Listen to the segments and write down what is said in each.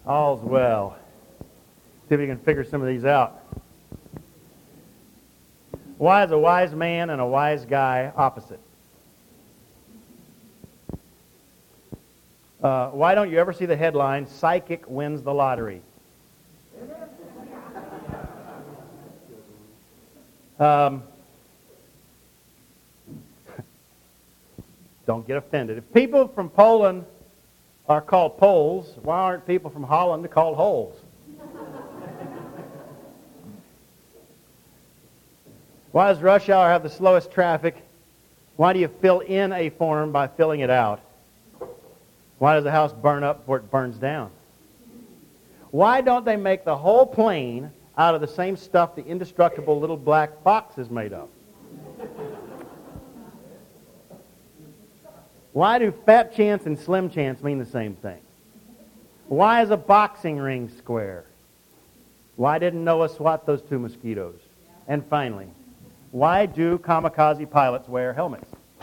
All's well. See if we can figure some of these out. Why is a wise man and a wise guy opposite? Why don't you ever see the headline, "Psychic wins the lottery"? Don't get offended. If people from Poland are called Poles, why aren't people from Holland called holes? Why does rush hour have the slowest traffic? Why do you fill in a form by filling it out? Why does a house burn up before it burns down? Why don't they make the whole plane out of the same stuff the indestructible little black box is made of? Why do fat chance and slim chance mean the same thing? Why is a boxing ring square? Why didn't Noah swat those two mosquitoes? And finally, why do kamikaze pilots wear helmets?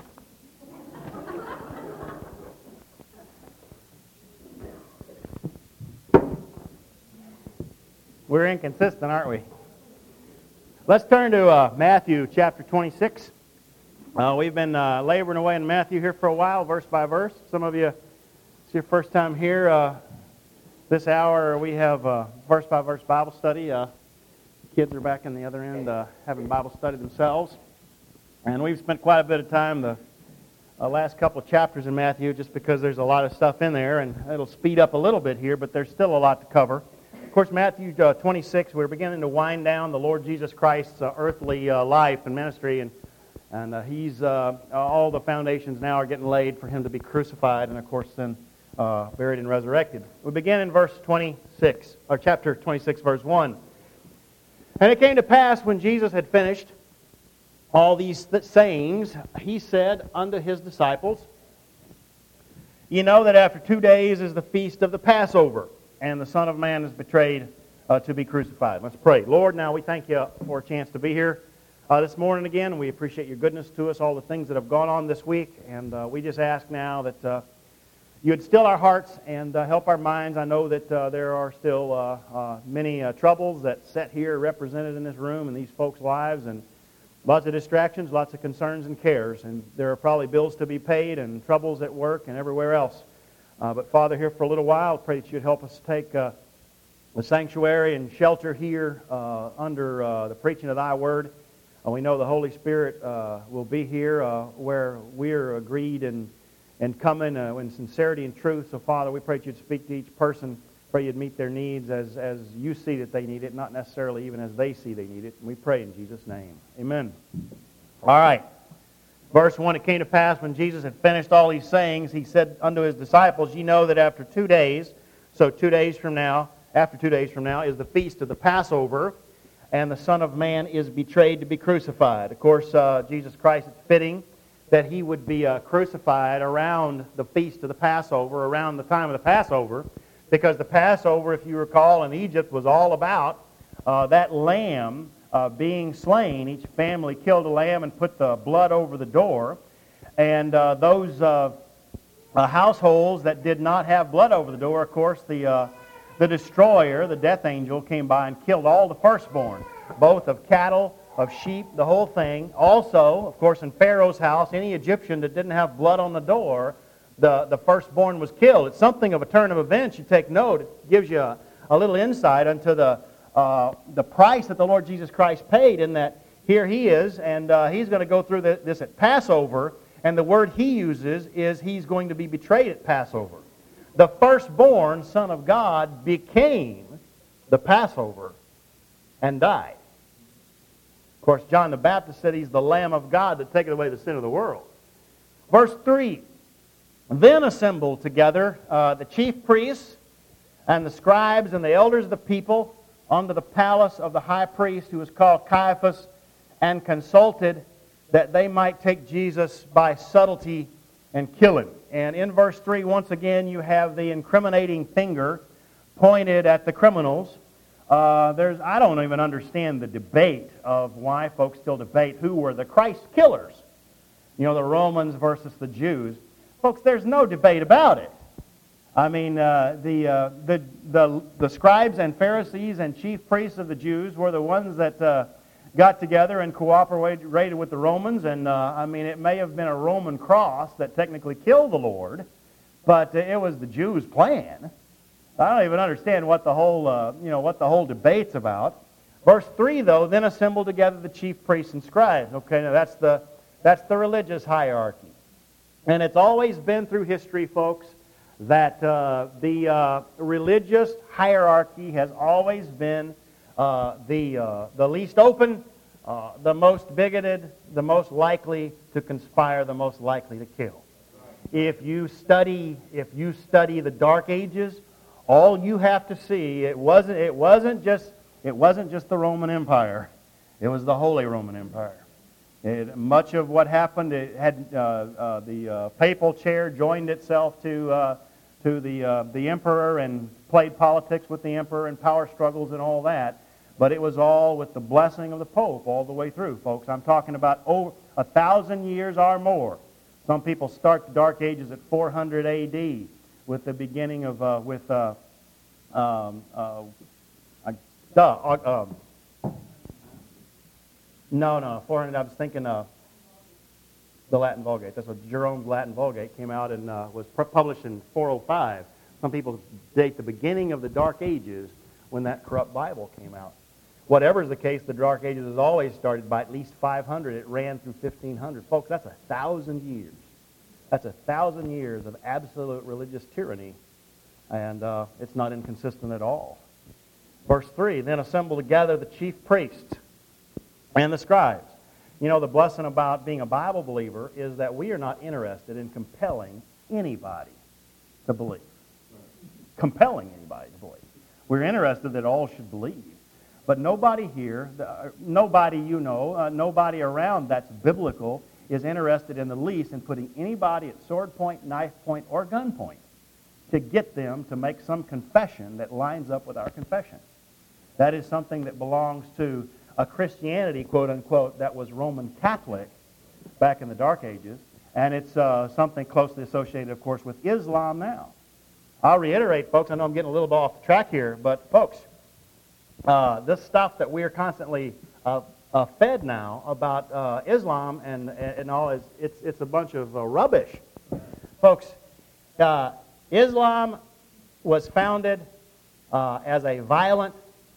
We're inconsistent, aren't we? Let's turn to Matthew chapter 26. We've been laboring away in Matthew here for a while, verse by verse. Some of you, it's your first time here. This hour we have verse by verse Bible study. Kids are back in the other end having Bible study themselves. And we've spent quite a bit of time the last couple of chapters in Matthew just because there's a lot of stuff in there, and it'll speed up a little bit here, but there's still a lot to cover. Of course, Matthew 26, we're beginning to wind down the Lord Jesus Christ's earthly life and ministry, and he's all the foundations now are getting laid for him to be crucified and, of course, then buried and resurrected. We begin in verse 26, or chapter 26, verse 1. And it came to pass when Jesus had finished all these sayings, he said unto his disciples, "Ye know that after 2 days is the feast of the Passover, and the Son of Man is betrayed to be crucified." Let's pray. Lord, now we thank you for a chance to be here this morning again. We appreciate your goodness to us, all the things that have gone on this week, and we just ask now that you would still our hearts and help our minds. I know that there are still many troubles that set here represented in this room and these folks' lives, and lots of distractions, lots of concerns and cares, and there are probably bills to be paid and troubles at work and everywhere else. But Father, here for a little while, I pray that you'd help us take the sanctuary and shelter here under the preaching of thy word. We know the Holy Spirit will be here where we're agreed and coming in sincerity and truth. So, Father, we pray that you'd speak to each person. Pray you'd meet their needs as you see that they need it, not necessarily even as they see they need it. And we pray in Jesus' name. Amen. All right. Verse 1, it came to pass when Jesus had finished all these sayings, he said unto his disciples, "Ye know that after 2 days," so 2 days from now, after 2 days from now, is the feast of the Passover, and the Son of Man is betrayed to be crucified. Of course, Jesus Christ, it's fitting that he would be crucified around the feast of the Passover, around the time of the Passover, because the Passover, if you recall, in Egypt was all about that lamb being slain. Each family killed a lamb and put the blood over the door, and those households that did not have blood over the door, of course, the destroyer, the death angel, came by and killed all the firstborn, both of cattle, of sheep, the whole thing. Also, of course, in Pharaoh's house, any Egyptian that didn't have blood on the door, the firstborn was killed. It's something of a turn of events. You take note. It gives you a little insight into the price that the Lord Jesus Christ paid, in that here he is, and he's going to go through this at Passover, and the word he uses is he's going to be betrayed at Passover. The firstborn Son of God became the Passover and died. Of course, John the Baptist said he's the Lamb of God that taketh away the sin of the world. Verse 3, then assembled together the chief priests and the scribes and the elders of the people unto the palace of the high priest, who was called Caiaphas, and consulted that they might take Jesus by subtlety and kill him. And in verse 3, once again, you have the incriminating finger pointed at the criminals. I don't even understand the debate of why folks still debate who were the Christ killers. You know, the Romans versus the Jews. Folks, there's no debate about it. I mean, the scribes and Pharisees and chief priests of the Jews were the ones that got together and cooperated with the Romans. And, I mean, it may have been a Roman cross that technically killed the Lord, but it was the Jews' plan. I don't even understand what the whole debate's about. Verse 3, though, then assembled together the chief priests and scribes. Okay, now that's the religious hierarchy. And it's always been through history, folks, that the religious hierarchy has always been the least open, the most bigoted, the most likely to conspire, the most likely to kill. If you study the Dark Ages, all you have to see, it wasn't just the Roman Empire. It was the Holy Roman Empire. Much of what happened, it had the papal chair joined itself to the emperor and played politics with the emperor and power struggles and all that. But it was all with the blessing of the Pope all the way through, folks. I'm talking about over 1,000 years or more. Some people start the Dark Ages at 400 A.D. with the beginning of No, 400. I was thinking the Latin Vulgate. That's what Jerome's Latin Vulgate came out and was published in 405. Some people date the beginning of the Dark Ages when that corrupt Bible came out. Whatever is the case, the Dark Ages has always started by at least 500. It ran through 1500. Folks, that's 1,000 years. That's 1,000 years of absolute religious tyranny, and it's not inconsistent at all. Verse 3, then assemble together the chief priests and the scribes. You know, the blessing about being a Bible believer is that we are not interested in compelling anybody to believe. Compelling anybody to believe. We're interested that all should believe. But nobody here, nobody nobody around that's biblical is interested in the least in putting anybody at sword point, knife point, or gun point to get them to make some confession that lines up with our confession. That is something that belongs to a Christianity, quote unquote, that was Roman Catholic back in the Dark Ages, and it's something closely associated, of course, with Islam now. I'll reiterate, folks, I know I'm getting a little bit off the track here, but folks, this stuff that we are constantly fed now about Islam and all is it's a bunch of rubbish, folks. Islam was founded as a violent,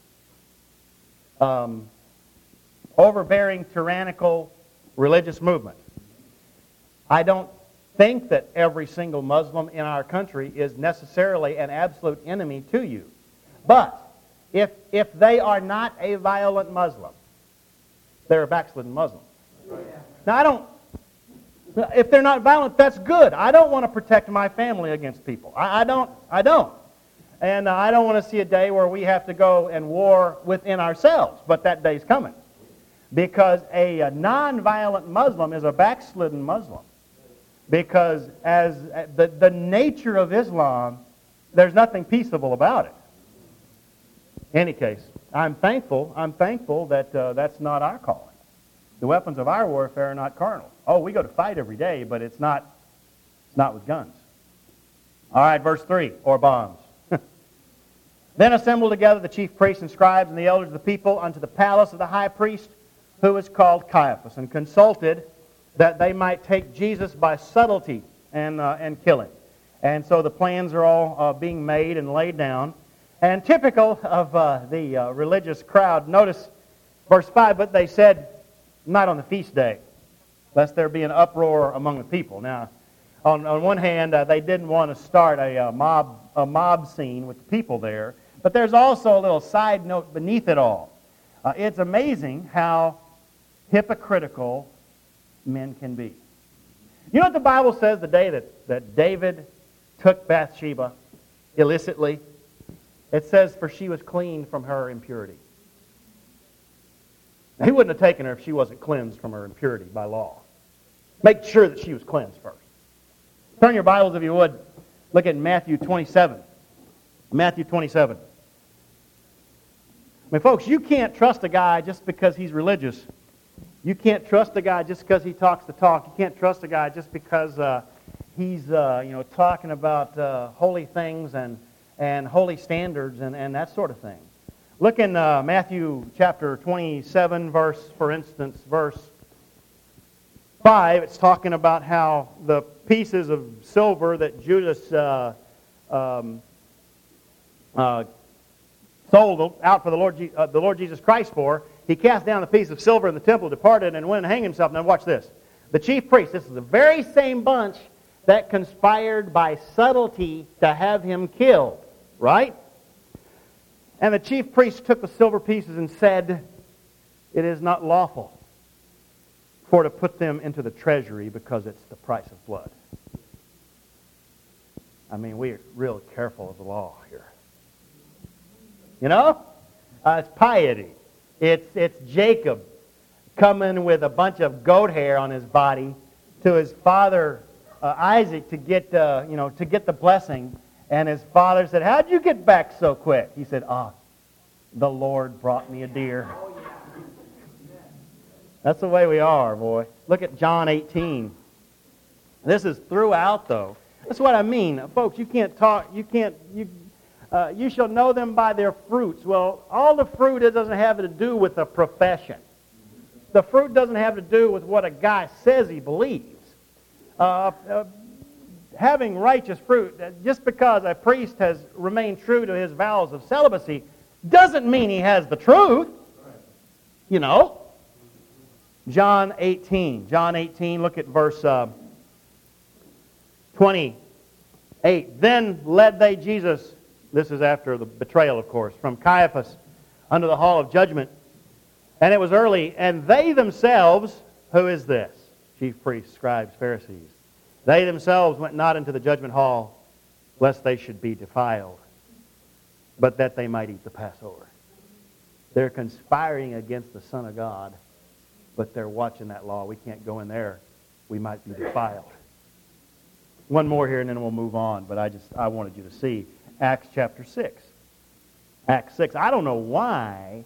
overbearing, tyrannical religious movement. I don't think that every single Muslim in our country is necessarily an absolute enemy to you. But if they are not a violent Muslim, they're a backslidden Muslim. Now, if they're not violent, that's good. I don't want to protect my family against people. I don't. And I don't want to see a day where we have to go and war within ourselves, but that day's coming. Because a non-violent Muslim is a backslidden Muslim. Because as the nature of Islam, there's nothing peaceable about it. In any case, I'm thankful that that's not our calling. The weapons of our warfare are not carnal. Oh, we go to fight every day, but it's not with guns. All right, verse 3, or bombs. Then assembled together the chief priests and scribes and the elders of the people unto the palace of the high priest, who is called Caiaphas, and consulted that they might take Jesus by subtlety and kill him. And so the plans are all being made and laid down. And typical of the religious crowd, notice verse 5, but they said, not on the feast day, lest there be an uproar among the people. Now, on one hand, they didn't want to start a mob scene with the people there, but there's also a little side note beneath it all. It's amazing how hypocritical men can be. You know what the Bible says the day that David took Bathsheba illicitly? It says, for she was clean from her impurity. Now, he wouldn't have taken her if she wasn't cleansed from her impurity by law. Make sure that she was cleansed first. Turn your Bibles, if you would. Look at Matthew 27. Matthew 27. I mean, folks, you can't trust a guy just because he's religious. You can't trust a guy just because he talks the talk. You can't trust a guy just because he's talking about holy things and holy standards and that sort of thing. Look in Matthew chapter 27, for instance, verse 5. It's talking about how the pieces of silver that Judas sold out for the Lord Jesus Christ for, he cast down the piece of silver in the temple, departed, and went and hanged himself. Now watch this. The chief priest, this is the very same bunch that conspired by subtlety to have him killed, right? And the chief priest took the silver pieces and said, "It is not lawful for to put them into the treasury because it's the price of blood." I mean, we're real careful of the law here. You know? It's piety. It's Jacob coming with a bunch of goat hair on his body to his father Isaac to get the blessing. And his father said, "How'd you get back so quick?" He said, "The Lord brought me a deer." That's the way we are, boy. Look at John 18. This is throughout, though. That's what I mean. Folks, you shall know them by their fruits. Well, all the fruit, it doesn't have to do with a profession. The fruit doesn't have to do with what a guy says he believes. Having righteous fruit, just because a priest has remained true to his vows of celibacy, doesn't mean he has the truth. You know? John 18. John 18, look at verse 28. Then led they Jesus, this is after the betrayal, of course, from Caiaphas unto the hall of judgment. And it was early, and they themselves, who is this? Chief priests, scribes, Pharisees. They themselves went not into the judgment hall, lest they should be defiled, but that they might eat the Passover. They're conspiring against the Son of God, but they're watching that law. We can't go in there. We might be defiled. One more here, and then we'll move on, but I wanted you to see Acts chapter 6. Acts 6. I don't know why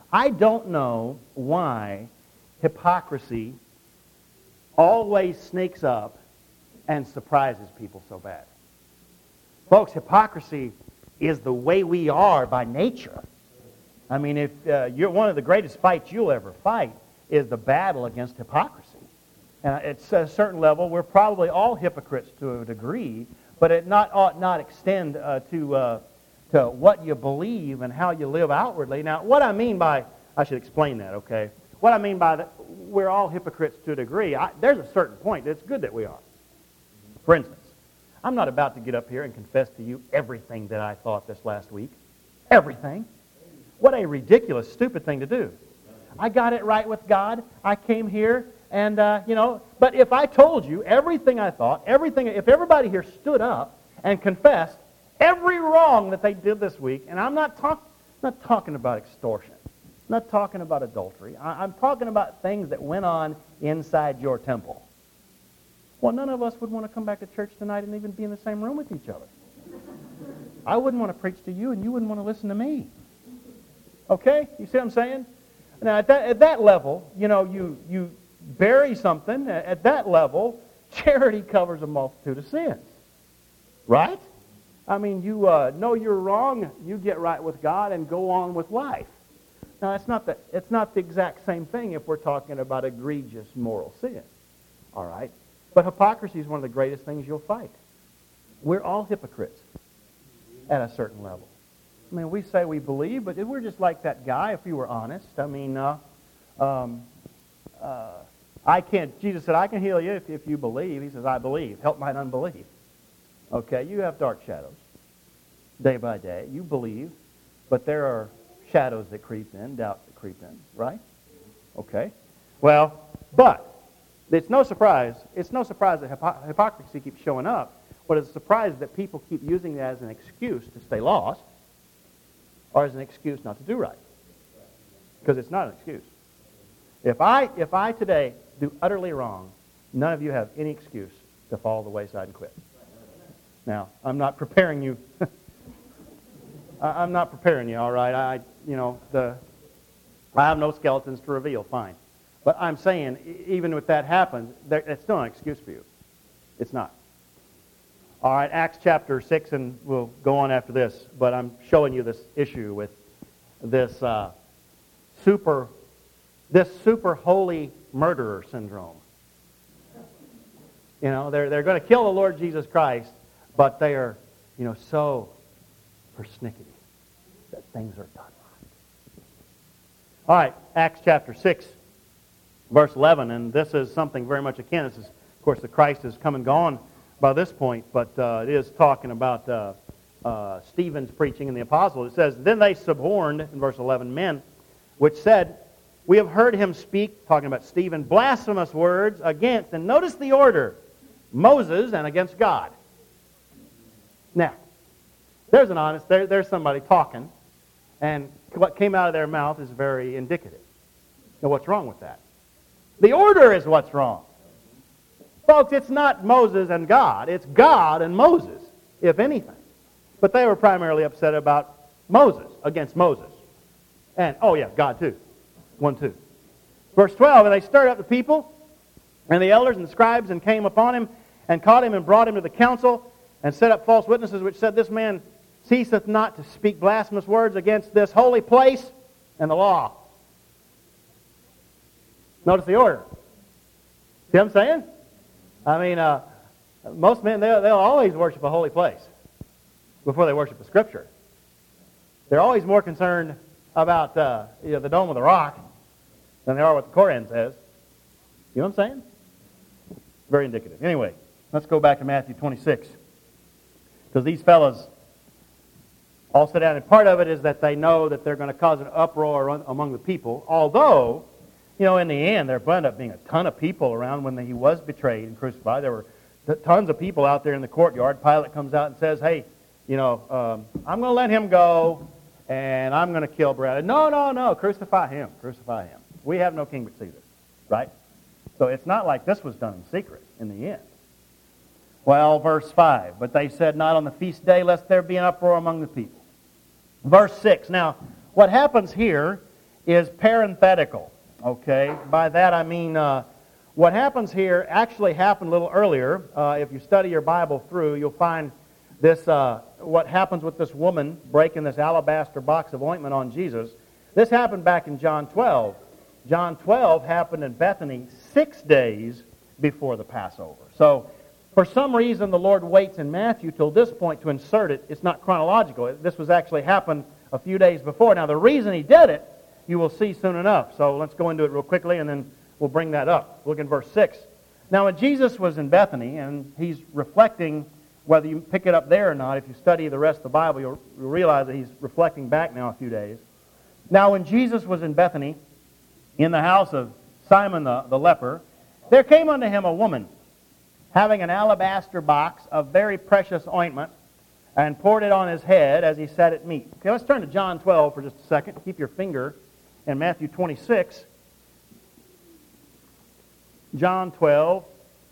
hypocrisy always sneaks up and surprises people so bad. Folks, hypocrisy is the way we are by nature. I mean, if you're one of the greatest fights you'll ever fight is the battle against hypocrisy. And at a certain level, we're probably all hypocrites to a degree, but it ought not extend to what you believe and how you live outwardly. Now, what I mean by, I should explain that, okay? What I mean by that, we're all hypocrites to a degree. There's a certain point. It's good that we are. For instance, I'm not about to get up here and confess to you everything that I thought this last week. Everything. What a ridiculous, stupid thing to do. I got it right with God. I came here and, but if I told you everything I thought, if everybody here stood up and confessed every wrong that they did this week, and I'm not talking about extortion. I'm not talking about adultery. I'm talking about things that went on inside your temple. Well, none of us would want to come back to church tonight and even be in the same room with each other. I wouldn't want to preach to you, and you wouldn't want to listen to me. Okay? You see what I'm saying? Now, at that level, you bury something. At that level, charity covers a multitude of sins. Right? I mean, you know you're wrong, you get right with God and go on with life. Now, it's not the exact same thing if we're talking about egregious moral sin. All right? But hypocrisy is one of the greatest things you'll fight. We're all hypocrites at a certain level. I mean, we say we believe, but we're just like that guy, if you were honest. I mean, Jesus said, "I can heal you if you believe." He says, "I believe. Help mine unbelief." Okay, you have dark shadows day by day. You believe, but there are shadows that creep in, doubts that creep in, right? Okay. Well, but it's no surprise. It's no surprise that hypocrisy keeps showing up. But it's a surprise that people keep using it as an excuse to stay lost, or as an excuse not to do right. Because it's not an excuse. If I today do utterly wrong, none of you have any excuse to fall the wayside and quit. Now, I'm not preparing you. I'm not preparing you, all right? I have no skeletons to reveal, fine. But I'm saying, even if that happens, it's still an excuse for you. It's not. All right, Acts chapter 6, and we'll go on after this, but I'm showing you this issue with this super holy murderer syndrome. You know, they're going to kill the Lord Jesus Christ, but they are, so persnickety that things are done right. All right, Acts chapter 6, verse 11, and this is something very much akin. This is, of course, the Christ has come and gone by this point, but it is talking about Stephen's preaching and the apostles. It says, "Then they suborned," in verse 11, "men, which said, we have heard him speak," talking about Stephen, "blasphemous words against," and notice the order, "Moses and against God." Now, there's somebody talking, and what came out of their mouth is very indicative. Now, what's wrong with that? The order is what's wrong. Folks, it's not Moses and God. It's God and Moses, if anything. But they were primarily upset about Moses, against Moses. And, God too. 1:2. Verse 12, "And they stirred up the people and the elders and the scribes, and came upon him, and caught him, and brought him to the council, and set up false witnesses, which said, This man ceaseth not to speak blasphemous words against this holy place and the law." Notice the order. See what I'm saying? I mean, most men, they'll always worship a holy place before they worship the Scripture. They're always more concerned about the Dome of the Rock than they are what the Koran says. You know what I'm saying? Very indicative. Anyway, let's go back to Matthew 26. Because these fellas all sit down, and part of it is that they know that they're going to cause an uproar among the people, although, in the end, there ended up being a ton of people around when he was betrayed and crucified. There were tons of people out there in the courtyard. Pilate comes out and says, "Hey, I'm going to let him go, and I'm going to kill Barabbas." No, crucify him, crucify him. We have no king but Caesar, right? So it's not like this was done in secret in the end. Well, verse 5, "But they said not on the feast day, lest there be an uproar among the people." Verse 6, now, what happens here is parenthetical. Okay, by that I mean what happens here actually happened a little earlier. If you study your Bible through, you'll find this. What happens with this woman breaking this alabaster box of ointment on Jesus. This happened back in John 12. John 12 happened in Bethany 6 days before the Passover. So, for some reason, the Lord waits in Matthew till this point to insert it. It's not chronological. This was actually happened a few days before. Now, the reason he did it, you will see soon enough. So let's go into it real quickly, and then we'll bring that up. Look in verse 6. "Now when Jesus was in Bethany," and he's reflecting, whether you pick it up there or not, if you study the rest of the Bible, you'll realize that he's reflecting back now a few days. "Now when Jesus was in Bethany, in the house of Simon the leper, there came unto him a woman, having an alabaster box of very precious ointment, and poured it on his head as he sat at meat." Okay, let's turn to John 12 for just a second. Keep your finger in Matthew 26. John 12.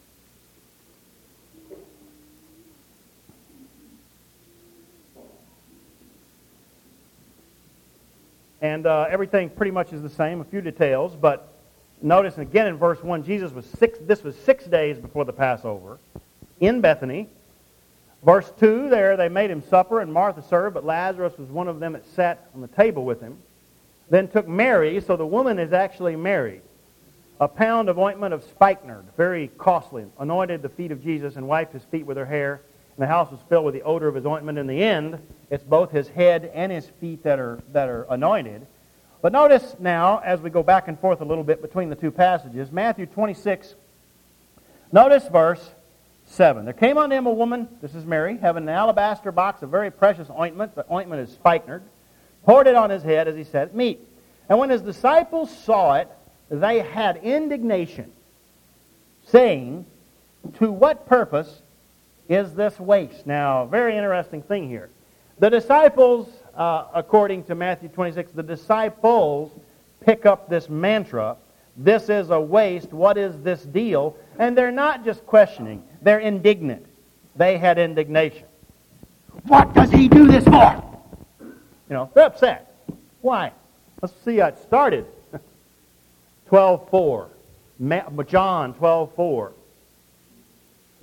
And everything pretty much is the same, a few details, but notice again in verse 1, this was 6 days before the Passover in Bethany. Verse 2, there they made him supper, and Martha served, but Lazarus was one of them that sat on the table with him. Then took Mary, so the woman is actually Mary, a pound of ointment of spikenard, very costly, anointed the feet of Jesus and wiped his feet with her hair. And the house was filled with the odor of his ointment. In the end, it's both his head and his feet that are anointed. But notice now, as we go back and forth a little bit between the two passages, Matthew 26, notice verse 7. "There came unto him a woman," this is Mary, "having an alabaster box of very precious ointment." The ointment is spikenard. "Poured it on his head as he sat at meat. And when his disciples saw it, they had indignation, saying, To what purpose is this waste?" Now, very interesting thing here. The disciples, according to Matthew 26, the disciples pick up this mantra, "This is a waste, what is this deal?" And they're not just questioning, they're indignant. They had indignation. "What does he do this for?" They're upset. Why? Let's see how it started. 12:4. John 12:4.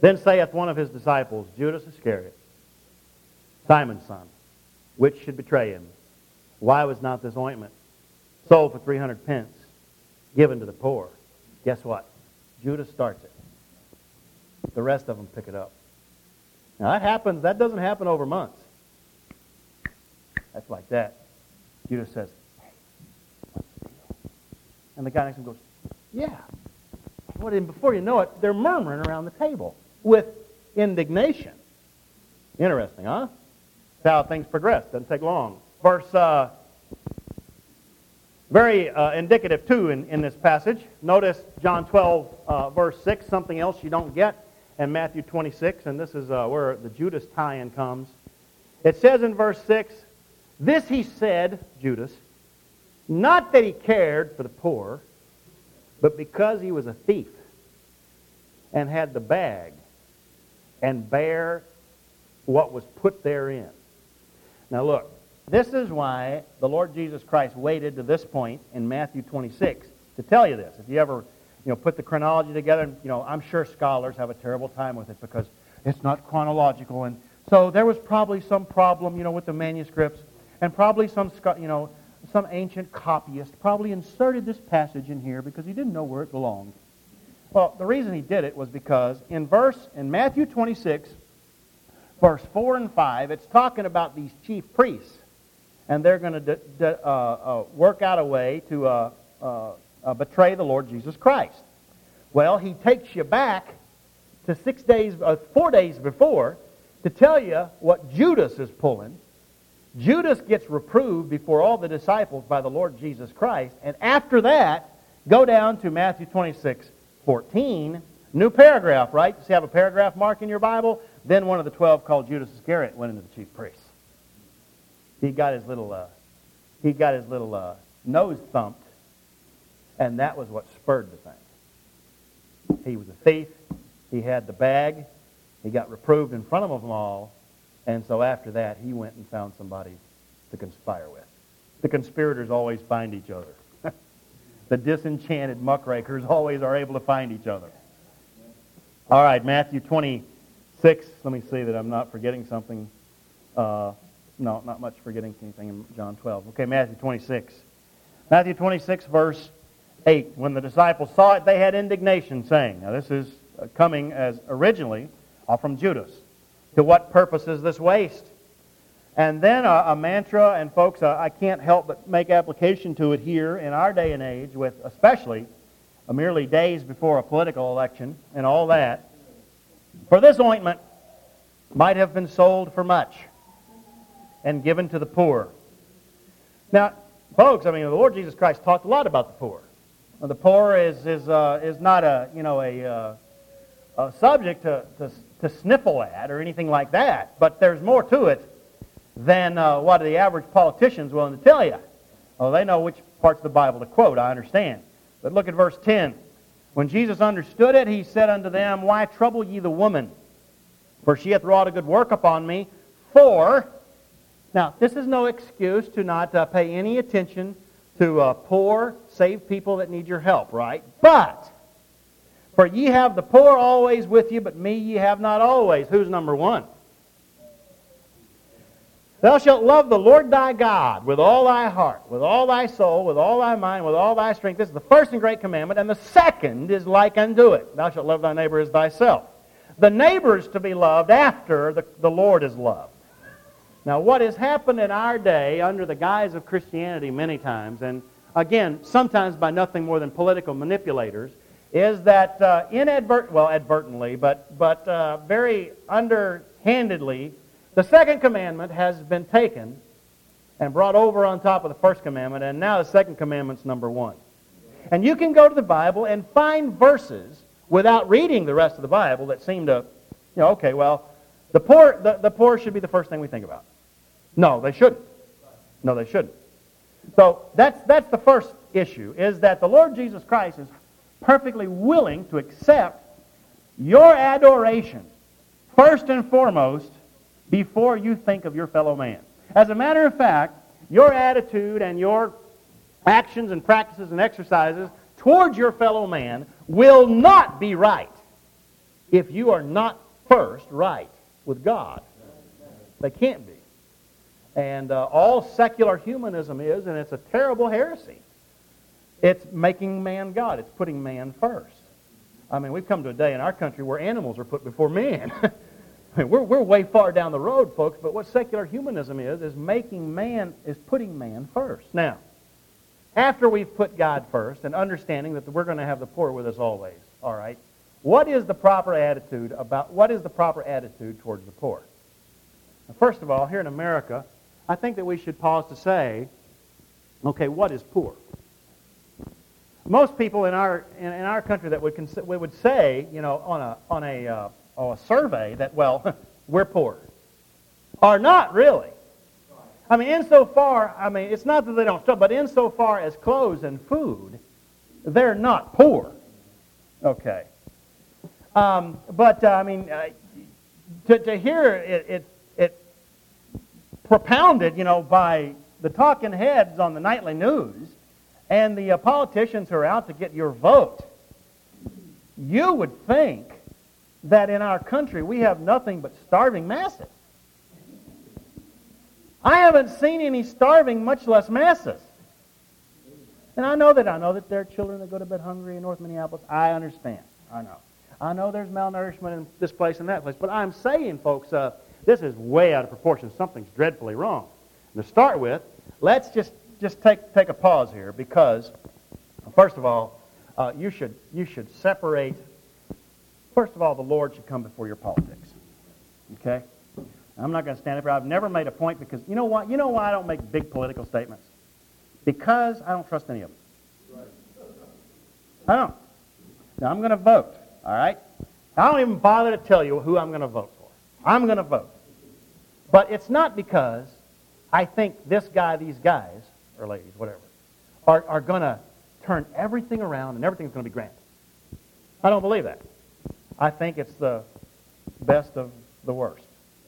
Then saith one of his disciples, Judas Iscariot, Simon's son, which should betray him. Why was not this ointment sold for 300 pence, given to the poor? Guess what? Judas starts it. The rest of them pick it up. Now that doesn't happen over months. That's like that. Judas says, hey, what's the deal? And the guy next to him goes, yeah. Well, then before you know it, they're murmuring around the table with indignation. Interesting, huh? That's how things progress. Doesn't take long. Verse, very indicative, too, in this passage. Notice John 12, verse 6, something else you don't get in Matthew 26, and this is where the Judas tie-in comes. It says in verse 6, this he said, Judas, not that he cared for the poor, but because he was a thief and had the bag and bare what was put therein. Now look, this is why the Lord Jesus Christ waited to this point in Matthew 26 to tell you this. If you ever put the chronology together, I'm sure scholars have a terrible time with it because it's not chronological. And so there was probably some problem, with the manuscripts, and probably some ancient copyist probably inserted this passage in here because he didn't know where it belonged. Well, the reason he did it was because in Matthew 26, verse 4 and 5, it's talking about these chief priests, and they're going to work out a way to betray the Lord Jesus Christ. Well, he takes you back to 4 days before to tell you what Judas is pulling. Judas gets reproved before all the disciples by the Lord Jesus Christ. And after that, go down to Matthew 26, 14. New paragraph, right? You have a paragraph mark in your Bible? Then one of the 12 called Judas Iscariot went into the chief priests. He got his little nose thumped, and that was what spurred the thing. He was a thief. He had the bag. He got reproved in front of them all. And so after that, he went and found somebody to conspire with. The conspirators always find each other. The disenchanted muckrakers always are able to find each other. All right, Matthew 26. Let me see that I'm not forgetting something. No, not much forgetting anything in John 12. Okay, Matthew 26. Matthew 26, verse 8. When the disciples saw it, they had indignation, saying, now this is coming as originally from Judas. To what purpose is this waste? And then a mantra, and folks, I can't help but make application to it here in our day and age, with especially merely days before a political election and all that. For this ointment might have been sold for much and given to the poor. Now, folks, the Lord Jesus Christ talked a lot about the poor. Now, the poor is not a subject to sniffle at or anything like that, but there's more to it than what the average politician's willing to tell you. Well, they know which parts of the Bible to quote, I understand. But look at verse 10. When Jesus understood it, he said unto them, why trouble ye the woman? For she hath wrought a good work upon me. For, now, this is no excuse to not pay any attention to poor, saved people that need your help, right? But, for ye have the poor always with you, but me ye have not always. Who's number one? Thou shalt love the Lord thy God with all thy heart, with all thy soul, with all thy mind, with all thy strength. This is the first and great commandment, and the second is like unto it. Thou shalt love thy neighbor as thyself. The neighbor is to be loved after the Lord is loved. Now, what has happened in our day under the guise of Christianity many times, and again, sometimes by nothing more than political manipulators, is that advertently, but very underhandedly, the second commandment has been taken and brought over on top of the first commandment, and now the second commandment's number one. And you can go to the Bible and find verses without reading the rest of the Bible that seem to, the poor should be the first thing we think about. No, they shouldn't. No, they shouldn't. So that's the first issue, is that the Lord Jesus Christ is perfectly willing to accept your adoration first and foremost before you think of your fellow man. As a matter of fact, your attitude and your actions and practices and exercises towards your fellow man will not be right if you are not first right with God. They can't be. And all secular humanism is, and it's a terrible heresy, it's making man God. It's putting man first. I mean, we've come to a day in our country where animals are put before man. I mean, we're way far down the road, folks, but what secular humanism is putting man first. Now, after we've put God first and understanding that we're going to have the poor with us always, all right, what is the proper attitude towards the poor? Now, first of all, here in America, I think that we should pause to say, okay, what is poor? Most people in our country that would say, you know, on a survey that, well, we're poor, are not really. I mean, insofar, it's not that they don't struggle, but insofar as clothes and food, they're not poor. Okay. To hear it propounded, you know, by the talking heads on the nightly news and the politicians who are out to get your vote, you would think that in our country we have nothing but starving masses. I haven't seen any starving, much less masses. And I know that there are children that go to bed hungry in North Minneapolis. I understand. I know there's malnourishment in this place and that place. But I'm saying, folks, this is way out of proportion. Something's dreadfully wrong. And to start with, let's just take a pause here, because, first of all, you should separate. First of all, the Lord should come before your politics. Okay? I'm not going to stand up here. I've never made a point, because you know what? You know why I don't make big political statements? Because I don't trust any of them. I don't. Now, I'm going to vote, all right? I don't even bother to tell you who I'm going to vote for. I'm going to vote. But it's not because I think this guy, these guys, or ladies, whatever, are going to turn everything around and everything's going to be granted. I don't believe that. I think it's the best of the worst.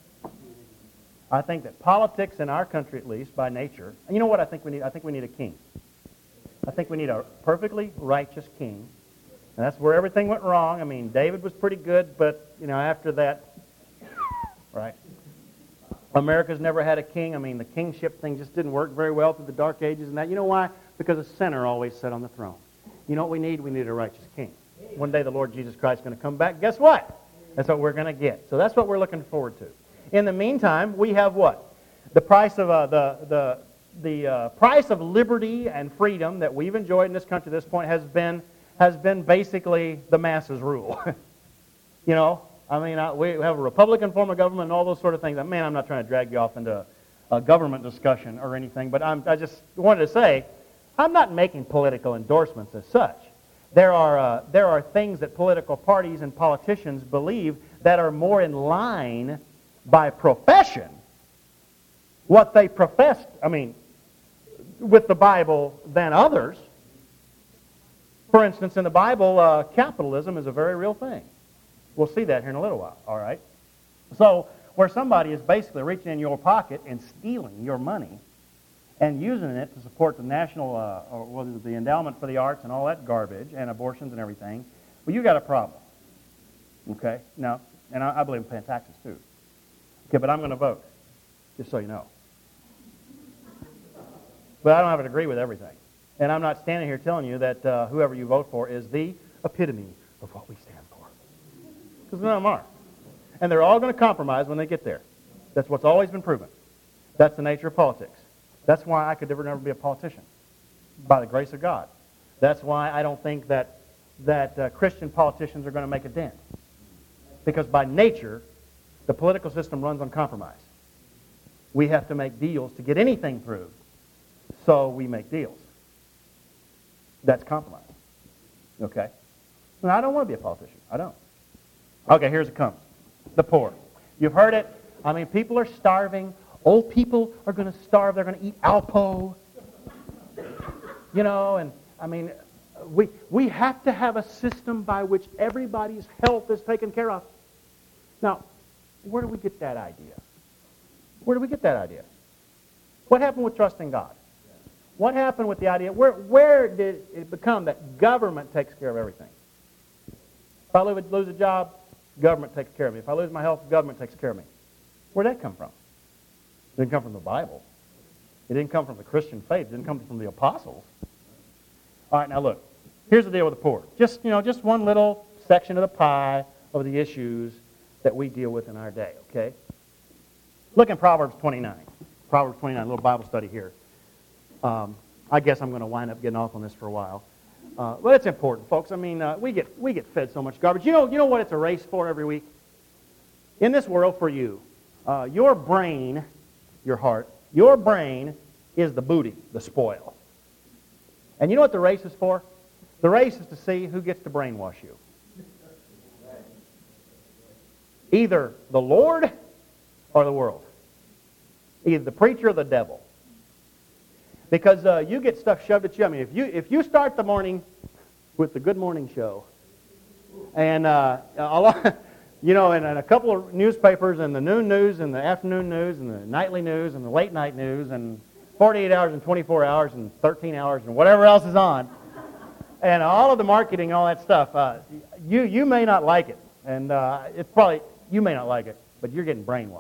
I think that politics in our country, at least, by nature, and you know what I think we need? I think we need a king. I think we need a perfectly righteous king. And that's where everything went wrong. I mean, David was pretty good, but, you know, after that, right? America's never had a king. I mean, the kingship thing just didn't work very well through the Dark Ages and that. You know why? Because a sinner always sat on the throne. You know what we need? We need a righteous king. One day the Lord Jesus Christ is going to come back. Guess what? That's what we're going to get. So that's what we're looking forward to. In the meantime, we have what? The price of the price of liberty and freedom that we've enjoyed in this country at this point has been basically the masses rule. You know, I mean, we have a Republican form of government and all those sort of things. Man, I'm not trying to drag you off into a government discussion or anything, but I just wanted to say, I'm not making political endorsements as such. There are things that political parties and politicians believe that are more in line by profession, what they profess, with the Bible than others. For instance, in the Bible, capitalism is a very real thing. We'll see that here in a little while, all right? So, where somebody is basically reaching in your pocket and stealing your money and using it to support the national, the endowment for the arts and all that garbage and abortions and everything, well, you got a problem, okay? Now, and I believe in paying taxes too. Okay, but I'm going to vote, just so you know. But I don't have to agree with everything. And I'm not standing here telling you that whoever you vote for is the epitome of what we stand for. Because none of them are. And they're all going to compromise when they get there. That's what's always been proven. That's the nature of politics. That's why I could never be a politician, by the grace of God. That's why I don't think that Christian politicians are going to make a dent. Because by nature, the political system runs on compromise. We have to make deals to get anything through. So we make deals. That's compromise. Okay? And I don't want to be a politician. I don't. Okay, here's it comes. The poor. You've heard it. I mean, people are starving. Old people are going to starve. They're going to eat Alpo. You know, and I mean, we have to have a system by which everybody's health is taken care of. Now, where do we get that idea? Where do we get that idea? What happened with trusting God? What happened with the idea? Where did it become that government takes care of everything? If I lose a job, government takes care of me. If I lose my health, government takes care of me. Where'd that come from? It didn't come from the Bible. It didn't come from the Christian faith. It didn't come from the apostles. All right, now look. Here's the deal with the poor. Just one little section of the pie of the issues that we deal with in our day, okay? Look in Proverbs 29. Proverbs 29, a little Bible study here. I guess I'm going to wind up getting off on this for a while. But it's important, folks. I mean, we get fed so much garbage. You know what it's a race for every week? In this world for you, your brain, your heart, your brain is the booty, the spoil. And you know what the race is for? The race is to see who gets to brainwash you. Either the Lord or the world. Either the preacher or the devil. Because you get stuff shoved at you. I mean, if you start the morning with the Good Morning Show, and you know, and a couple of newspapers, and the noon news, and the afternoon news, and the nightly news, and the late night news, and 48 hours, and 24 hours, and 13 hours, and whatever else is on, and all of the marketing, all that stuff, you may not like it, and it's probably you may not like it, but you're getting brainwashed.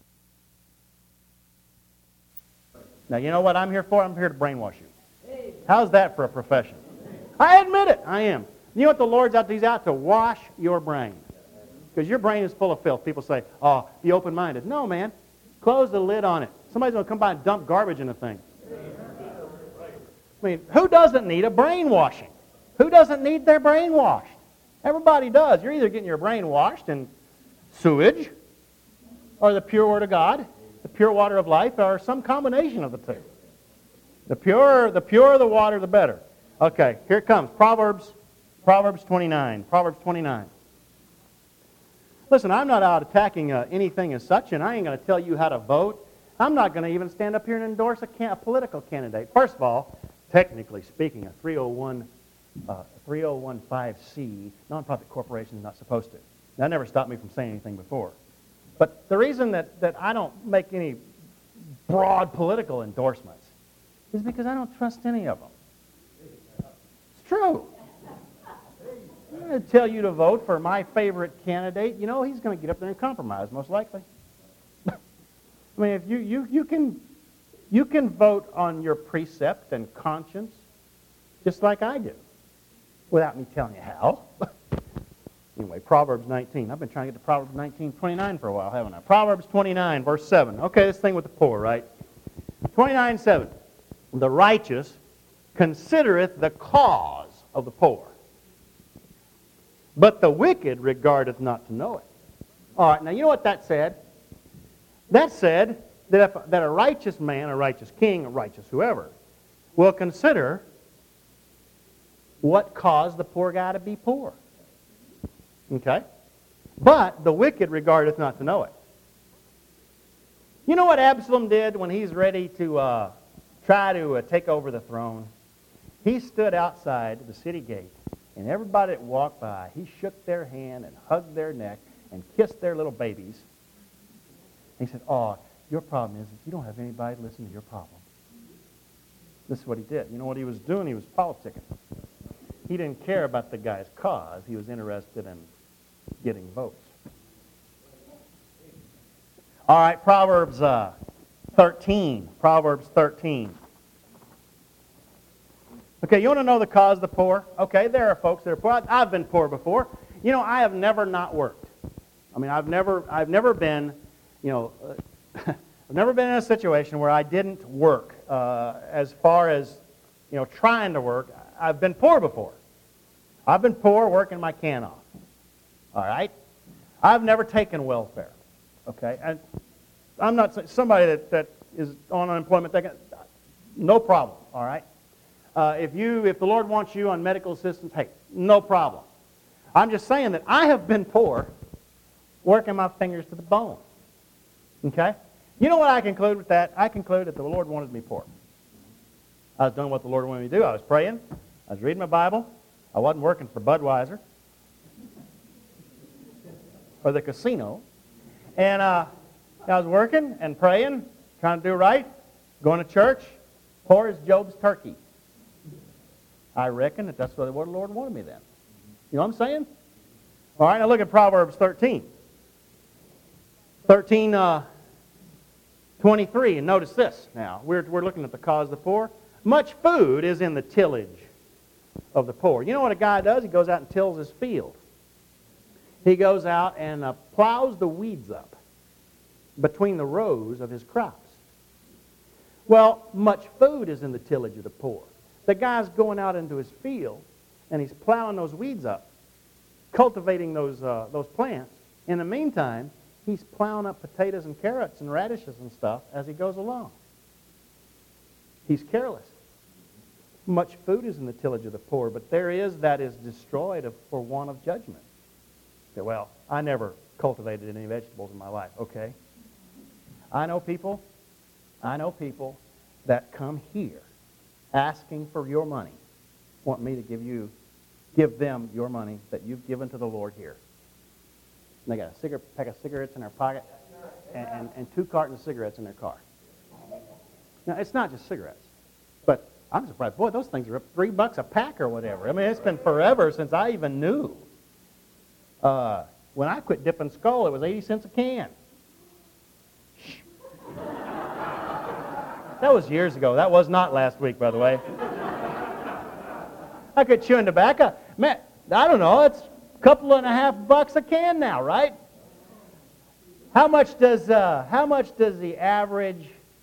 Now, you know what I'm here for? I'm here to brainwash you. How's that for a profession? I admit it. I am. You know what the Lord's out? He's out to wash your brain. Because your brain is full of filth. People say, oh, be open-minded. No, man. Close the lid on it. Somebody's going to come by and dump garbage in the thing. I mean, who doesn't need a brainwashing? Who doesn't need their brain washed? Everybody does. You're either getting your brain washed in sewage or the pure Word of God, the pure water of life, or some combination of the two. The purer the water, the better. Okay, here it comes. Proverbs 29. Proverbs 29. Listen, I'm not out attacking anything as such, and I ain't going to tell you how to vote. I'm not going to even stand up here and endorse a political candidate. First of all, technically speaking, a 3015C nonprofit corporation is not supposed to. That never stopped me from saying anything before. But the reason that I don't make any broad political endorsements is because I don't trust any of them. It's true. I'm going to tell you to vote for my favorite candidate. You know, he's going to get up there and compromise, most likely. I mean, if you can vote on your precept and conscience just like I do, without me telling you how. Anyway, Proverbs 19. I've been trying to get to Proverbs 19:29 for a while, haven't I? Proverbs 29, verse 7. Okay, this thing with the poor, right? 29:7. The righteous considereth the cause of the poor, but the wicked regardeth not to know it. All right, now you know what that said? That said that a righteous man, a righteous king, a righteous whoever, will consider what caused the poor guy to be poor. Okay? But the wicked regardeth not to know it. You know what Absalom did when he's ready to try to take over the throne? He stood outside the city gate, and everybody that walked by, he shook their hand and hugged their neck and kissed their little babies. And he said, oh, your problem is that you don't have anybody to listen to your problem. This is what he did. You know what he was doing? He was politicking. He didn't care about the guy's cause. He was interested in getting votes. All right, Proverbs 13. Proverbs 13. Okay, you want to know the cause of the poor? Okay, there are folks that are poor. I've been poor before. You know, I have never not worked. I mean, I've never been, you know, I've never been in a situation where I didn't work. As far as, you know, trying to work, I've been poor before. I've been poor working my can off. All right? I've never taken welfare. Okay? And I'm not somebody that is on unemployment, no problem. All right? If the Lord wants you on medical assistance, hey, no problem. I'm just saying that I have been poor working my fingers to the bone. Okay? You know what I conclude with that? I conclude that the Lord wanted me poor. I was doing what the Lord wanted me to do. I was praying. I was reading my Bible. I wasn't working for Budweiser or the casino. And I was working and praying, trying to do right, going to church, poor as Job's turkey. I reckon that's what the Lord wanted me then. You know what I'm saying? All right, now look at Proverbs 13. 13:23, and notice this now. We're looking at the cause of the poor. Much food is in the tillage of the poor. You know what a guy does? He goes out and tills his field. He goes out and plows the weeds up between the rows of his crops. Well, much food is in the tillage of the poor. The guy's going out into his field, and he's plowing those weeds up, cultivating those plants. In the meantime, he's plowing up potatoes and carrots and radishes and stuff as he goes along. He's careless. Much food is in the tillage of the poor, but there is that is destroyed for want of judgment. Say, well, I never cultivated any vegetables in my life. Okay. I know people that come here asking for your money, want me to give them your money that you've given to the Lord here. And they got a pack of cigarettes in their pocket and 2 cartons of cigarettes in their car. Now, it's not just cigarettes, but I'm surprised. Boy, those things are up $3 a pack or whatever. I mean, it's been forever since I even knew. When I quit dipping skull, it was 80 cents a can. That was years ago. That was not last week, by the way. I quit chewing tobacco. Man, I don't know. It's a couple and a half bucks a can now, right? How much does the average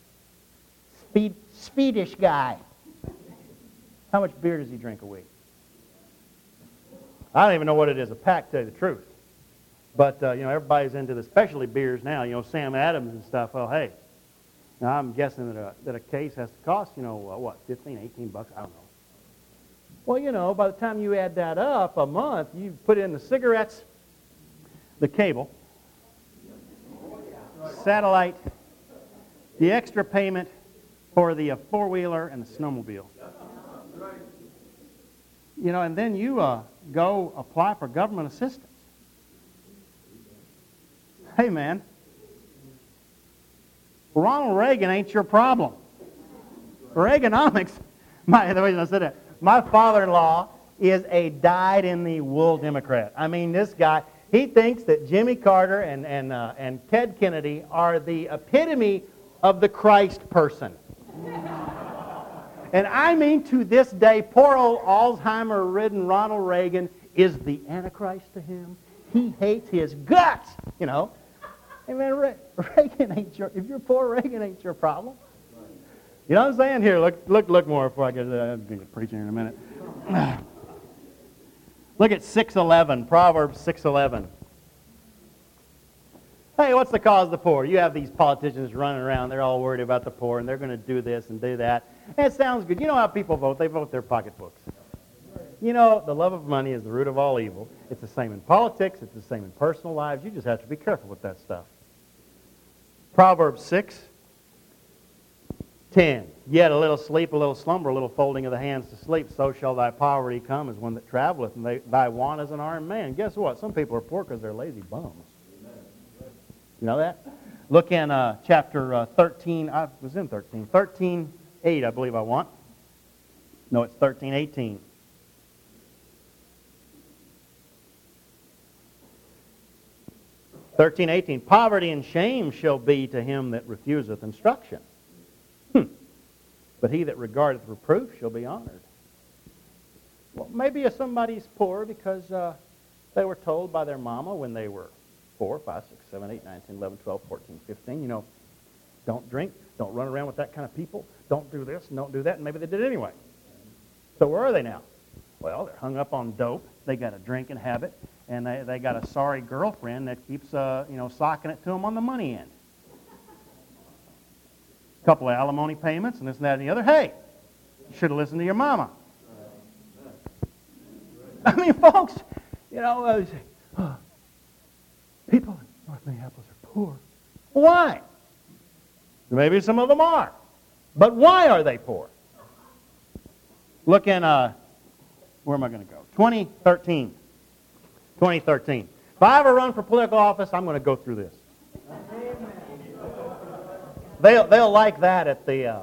Swedish guy, how much beer does he drink a week? I don't even know what it is a pack, to tell you the truth. But, everybody's into the specialty beers now. Sam Adams and stuff. Well, hey, now I'm guessing that a case has to cost, 15, 18 bucks? I don't know. Well, by the time you add that up a month, you put in the cigarettes, the cable, satellite, the extra payment for the four-wheeler and the snowmobile. And then you go apply for government assistance. Hey, man, Ronald Reagan ain't your problem. Reaganomics, the reason I said that, my father-in-law is a dyed-in-the-wool Democrat. I mean, this guy, he thinks that Jimmy Carter and Ted Kennedy are the epitome of the Christ person. And I mean, to this day, poor old Alzheimer-ridden Ronald Reagan is the Antichrist to him. He hates his guts, Hey, man, Reagan ain't if you're poor, Reagan ain't your problem. You know what I'm saying? Here, look more before I get to preaching in a minute. Look at 6:11, Proverbs 6:11. Hey, what's the cause of the poor? You have these politicians running around. They're all worried about the poor, and they're going to do this and do that. And it sounds good. You know how people vote. They vote their pocketbooks. The love of money is the root of all evil. It's the same in politics. It's the same in personal lives. You just have to be careful with that stuff. Proverbs 6:10. Yet a little sleep, a little slumber, a little folding of the hands to sleep, so shall thy poverty come as one that traveleth, and thy want as an armed man. Guess what? Some people are poor because they're lazy bums. You know that? Look in chapter 13. I was in 13. 13:8, I believe I want. No, it's 13:18. Poverty and shame shall be to him that refuseth instruction. But he that regardeth reproof shall be honored. Well, maybe somebody's poor because they were told by their mama when they were 4, 5, 6, 7, 8, 9, 10, 11, 12, 14, 15, don't drink, don't run around with that kind of people, don't do this and don't do that, and maybe they did it anyway. So where are they now? Well, they're hung up on dope, they got a drinking habit, and they got a sorry girlfriend that keeps, socking it to them on the money end. A couple of alimony payments and this and that and the other. Hey, you should have listened to your mama. I mean, folks, people in North Minneapolis are poor. Why? Maybe some of them are. But why are they poor? Look in, where am I going to go? 2013. If I ever run for political office, I'm going to go through this. They'll like that at the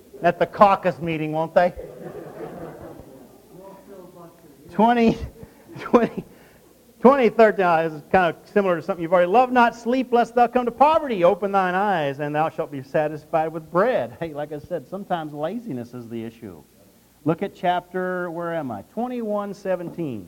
caucus meeting, won't they? 20 2013 this is kind of similar to something you've already. Love not sleep, lest thou come to poverty. Open thine eyes, and thou shalt be satisfied with bread. Hey, like I said, sometimes laziness is the issue. Look at chapter, where am I? 21:17.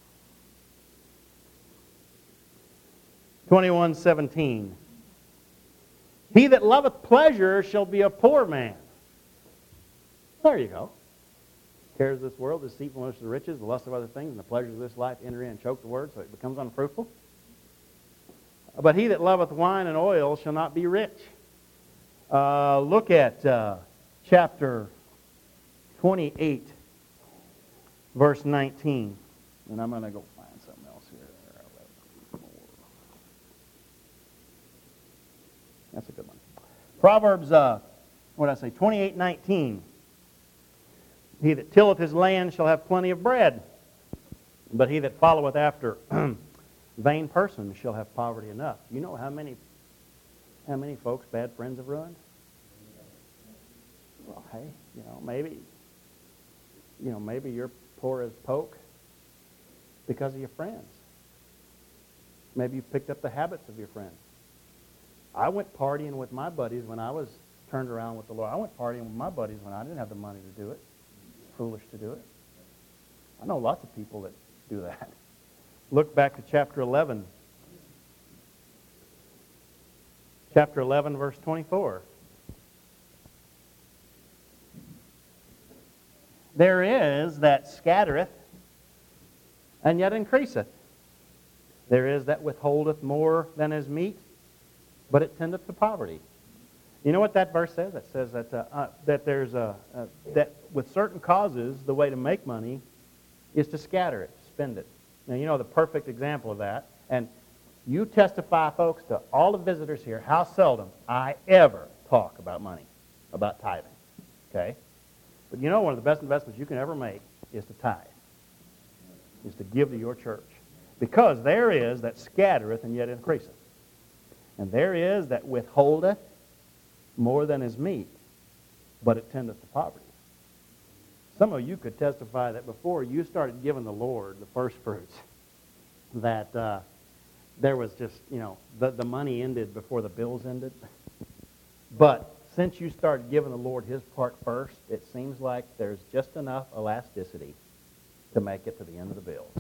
21:17. He that loveth pleasure shall be a poor man. There you go. Cares of this world, the deceitfulness of the riches, the lust of other things, and the pleasures of this life enter in and choke the word, so it becomes unfruitful. But he that loveth wine and oil shall not be rich. Look at chapter 28, verse 19. And I'm going to go find something else here. That's a good one. Proverbs, 28:19. He that tilleth his land shall have plenty of bread, but he that followeth after vain persons shall have poverty enough. You know how many folks bad friends have ruined? Well, hey, maybe you're poor as poke because of your friends. Maybe you picked up the habits of your friends. I went partying with my buddies when I was turned around with the Lord. I went partying with my buddies when I didn't have the money to do it. Foolish to do it. I know lots of people that do that. Look back to chapter 11. Chapter 11, verse 24. There is that scattereth and yet increaseth. There is that withholdeth more than is meet, but it tendeth to poverty. You know what that verse says? It says that that with certain causes, the way to make money is to scatter it, spend it. Now, you know the perfect example of that, and you testify, folks, to all the visitors here, how seldom I ever talk about money, about tithing, okay? But you know one of the best investments you can ever make is to tithe, is to give to your church. Because there is that scattereth and yet increaseth. And there is that withholdeth more than is meet, but it tendeth to poverty. Some of you could testify that before you started giving the Lord the first fruits, that there was just, the money ended before the bills ended. But since you started giving the Lord his part first, it seems like there's just enough elasticity to make it to the end of the bills.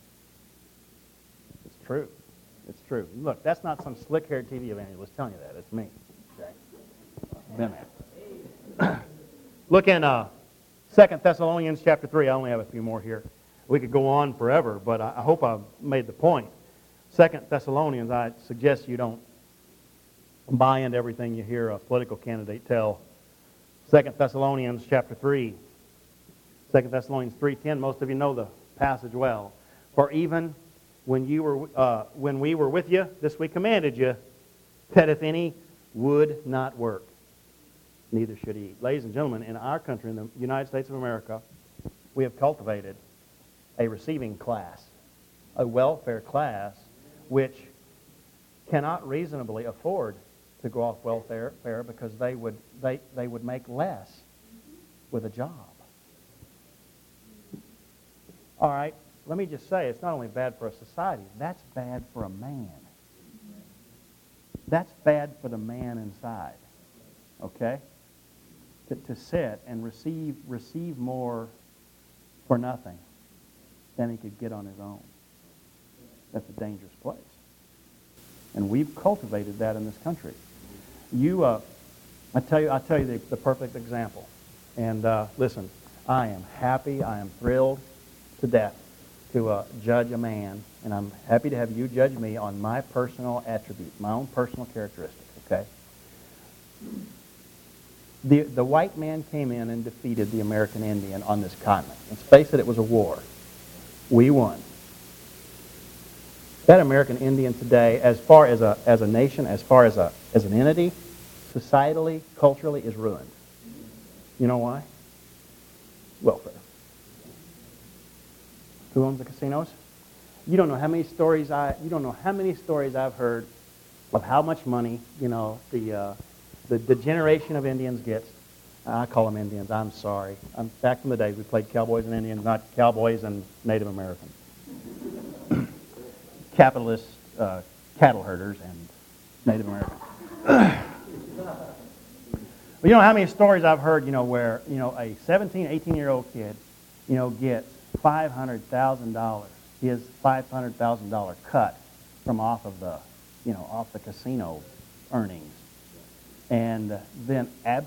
It's true. It's true. Look, that's not some slick-haired TV evangelist telling you that. It's me. Okay? Been there. Look in 2 Thessalonians chapter 3. I only have a few more here. We could go on forever, but I hope I've made the point. 2 Thessalonians, I suggest you don't buy into everything you hear a political candidate tell. 2 Thessalonians chapter 3. 2 Thessalonians 3:10, most of you know the passage well. For even when we were with you, this we commanded you, that if any would not work, neither should he eat. Ladies and gentlemen, in our country, in the United States of America, we have cultivated a receiving class, a welfare class, which cannot reasonably afford to go off welfare because they would make less with a job. All right, let me just say, it's not only bad for a society, that's bad for a man. That's bad for the man inside, okay? To sit and receive more for nothing than he could get on his own. That's a dangerous place. And we've cultivated that in this country. I tell you the perfect example. And listen, I am happy, I am thrilled to death to judge a man, and I'm happy to have you judge me on my personal attributes, my own personal characteristics, okay? The white man came in and defeated the American Indian on this continent. Let's face it, it was a war. We won. That American Indian today, as far as a nation, as far as an entity, societally, culturally, is ruined. You know why? Welfare. Who owns the casinos? You don't know how many stories I've heard of how much money the generation of Indians gets. I call them Indians. I'm sorry. Back in the days we played cowboys and Indians, not cowboys and Native Americans. capitalist cattle herders and Native Americans. Well, you know how many stories I've heard, where, a 17, 18-year-old kid, gets $500,000, his $500,000 cut from off the casino earnings. And then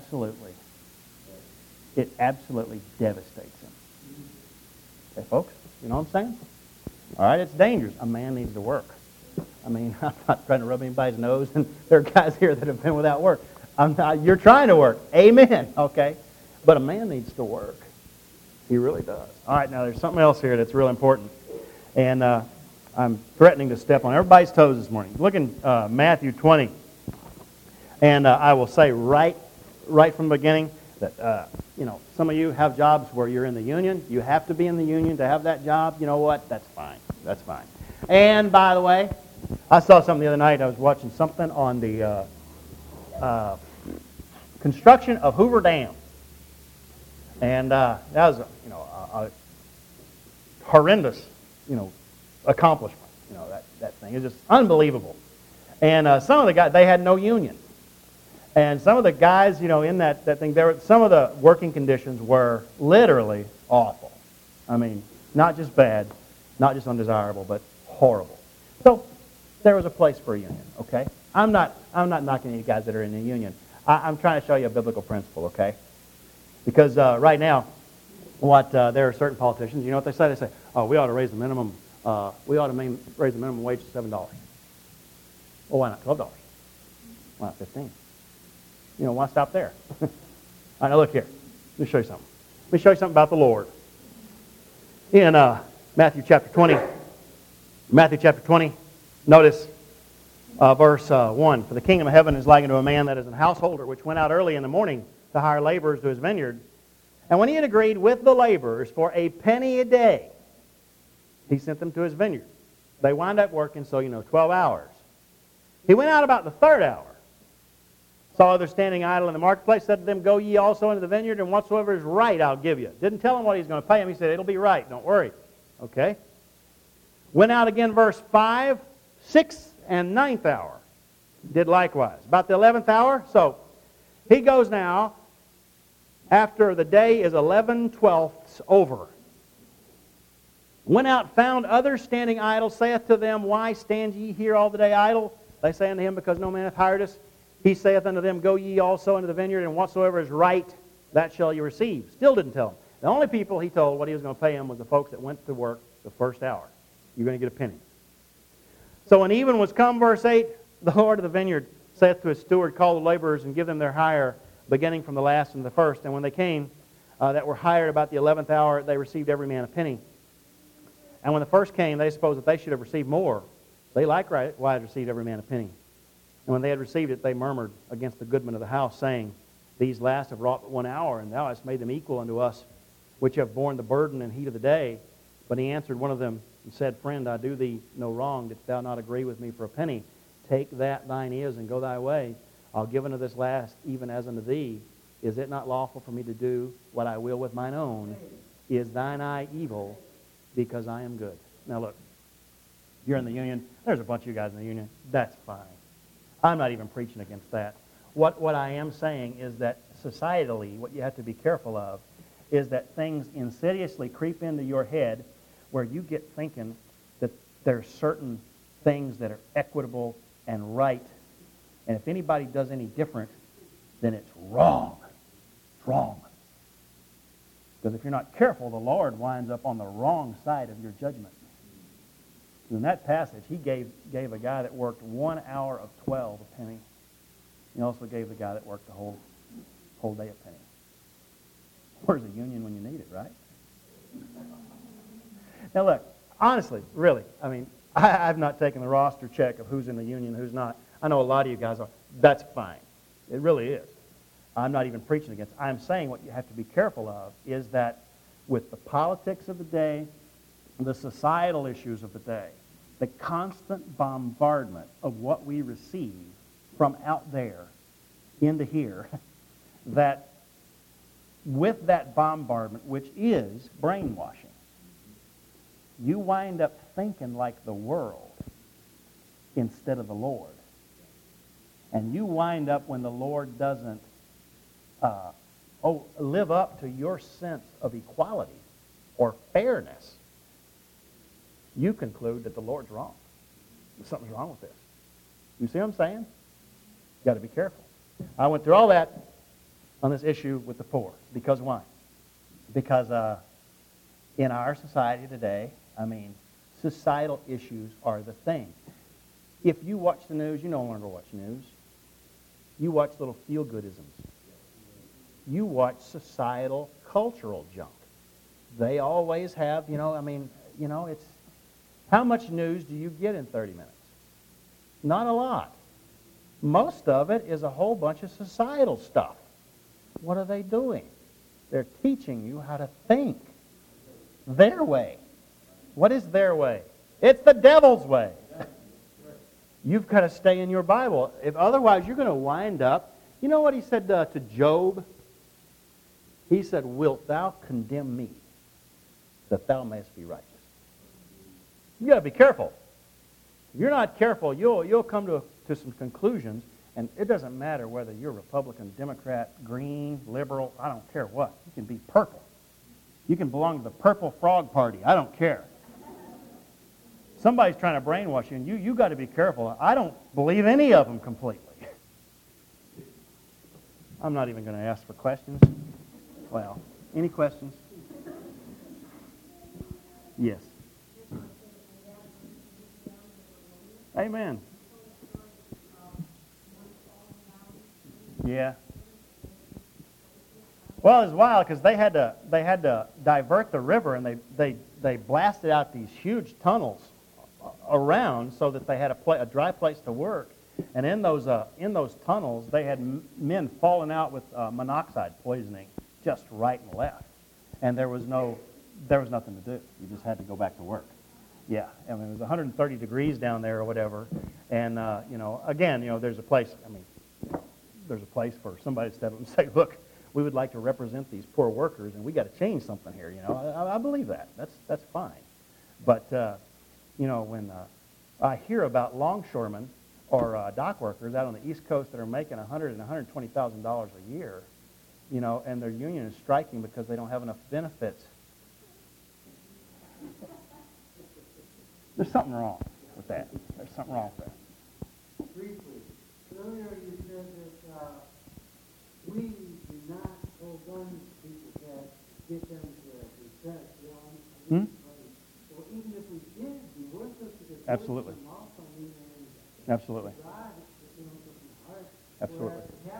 it absolutely devastates him. Okay, folks, you know what I'm saying? All right, it's dangerous. A man needs to work. I mean, I'm not trying to rub anybody's nose, and there are guys here that have been without work. You're trying to work. Amen. Okay? But a man needs to work. He really does. All right, now there's something else here that's real important. And I'm threatening to step on everybody's toes this morning. Look in Matthew 20. And I will say right from the beginning that, some of you have jobs where you're in the union. You have to be in the union to have that job. You know what? That's fine. That's fine. And, by the way, I saw something the other night. I was watching something on the construction of Hoover Dam. And that was, a horrendous, accomplishment. That thing is just unbelievable. And some of the guys, they had no union. And some of the guys, in that thing, some of the working conditions were literally awful. I mean, not just bad, not just undesirable, but horrible. So there was a place for a union, okay? I'm not knocking any guys that are in the union. I'm trying to show you a biblical principle, okay? Because right now, there are certain politicians, you know what they say? They say, oh, we ought to raise the minimum, raise the minimum wage to $7. Well, why not $12? Why not $15? Why stop there? All right, now look here. Let me show you something. Let me show you something about the Lord. In Matthew chapter 20, notice verse 1. For the kingdom of heaven is like unto a man that is a householder, which went out early in the morning to hire laborers to his vineyard. And when he had agreed with the laborers for a penny a day, he sent them to his vineyard. They wind up working, 12 hours. He went out about the third hour, saw others standing idle in the marketplace, said to them, go ye also into the vineyard, and whatsoever is right I'll give you. Didn't tell them what he's going to pay him. He said, it'll be right, don't worry. Okay? Went out again, verse 5, 6, and 9th hour. Did likewise. About the 11th hour, so he goes now, after the day is 11/12 over. Went out, found others standing idle, saith to them, why stand ye here all the day idle? They say unto him, because no man hath hired us. He saith unto them, go ye also into the vineyard, and whatsoever is right, that shall ye receive. Still didn't tell them. The only people he told what he was going to pay them was the folks that went to work the first hour. You're going to get a penny. So when even was come, verse 8, the Lord of the vineyard saith to his steward, call the laborers and give them their hire, beginning from the last and the first. And when they came, that were hired about the 11th hour, they received every man a penny. And when the first came, they supposed that they should have received more. They likewise received every man a penny. And when they had received it, they murmured against the goodman of the house, saying, these last have wrought but 1 hour, and thou hast made them equal unto us, which have borne the burden and heat of the day. But he answered one of them and said, friend, I do thee no wrong. Didst thou not agree with me for a penny? Take that thine is, and go thy way. I'll give unto this last, even as unto thee. Is it not lawful for me to do what I will with mine own? Is thine eye evil, because I am good? Now look, you're in the union. There's a bunch of you guys in the union. That's fine. I'm not even preaching against that. What I am saying is that societally, what you have to be careful of is that things insidiously creep into your head where you get thinking that there's certain things that are equitable and right, and if anybody does any different, then it's wrong. It's wrong. Because if you're not careful, the Lord winds up on the wrong side of your judgment. In that passage, he gave a guy that worked 1 hour of 12 a penny. He also gave the guy that worked the whole day a penny. Where's the union when you need it, right? Now look, honestly, really, I mean, I've not taken the roster check of who's in the union and who's not. I know a lot of you guys are. That's fine. It really is. I'm not even preaching against it. I'm saying what you have to be careful of is that with the politics of the day, the societal issues of the day, the constant bombardment of what we receive from out there into here, that with that bombardment, which is brainwashing, you wind up thinking like the world instead of the Lord. And you wind up when the Lord doesn't live up to your sense of equality or fairness, you conclude that the Lord's wrong. Something's wrong with this. You see what I'm saying? You got to be careful. I went through all that on this issue with the poor. Because why? Because in our society today, societal issues are the thing. If you watch the news, you no longer watch news. You watch little feel-goodisms. You watch societal, cultural junk. They always have, it's... How much news do you get in 30 minutes? Not a lot. Most of it is a whole bunch of societal stuff. What are they doing? They're teaching you how to think. Their way. What is their way? It's the devil's way. You've got to stay in your Bible. If otherwise, you're going to wind up... You know what he said to Job? He said, "Wilt thou condemn me, that thou mayest be righteous?" You got to be careful. If you're not careful, you'll come to some conclusions, and it doesn't matter whether you're Republican, Democrat, Green, Liberal, I don't care what. You can be purple. You can belong to the Purple Frog Party. I don't care. Somebody's trying to brainwash you, and you got to be careful. I don't believe any of them completely. I'm not even going to ask for questions. Well, any questions? Yes. Amen. Yeah. Well, it's wild because they had to divert the river, and they blasted out these huge tunnels around so that they had a dry place to work. And in those tunnels, they had men falling out with monoxide poisoning just right and left, and there was nothing to do. You just had to go back to work. Yeah, it was 130 degrees down there or whatever, and again, there's a place. There's a place for somebody to step up and say, "Look, we would like to represent these poor workers, and we got to change something here." I believe that. That's fine, but when I hear about longshoremen or dock workers out on the East Coast that are making $100,000 and $120,000 a year, and their union is striking because they don't have enough benefits. There's something wrong with that. There's something wrong with that. Briefly, earlier you said that we do not gun people that get them to set them. Or even if we did, be worthless because absolutely. Absolutely. Absolutely.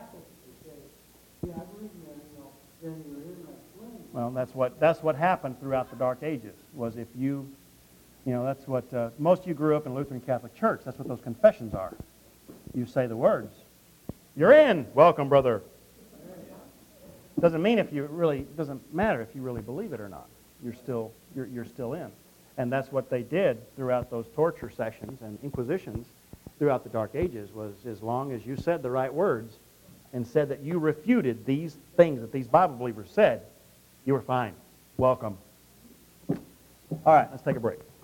Well, that's what happened throughout the Dark Ages. Was if that's what most of you grew up in Lutheran Catholic Church. That's what those confessions are. You say the words. You're in. Welcome, brother. Doesn't matter if you really believe it or not. You're still in. And that's what they did throughout those torture sessions and inquisitions throughout the Dark Ages, was as long as you said the right words and said that you refuted these things that these Bible believers said, you were fine. Welcome. All right, let's take a break.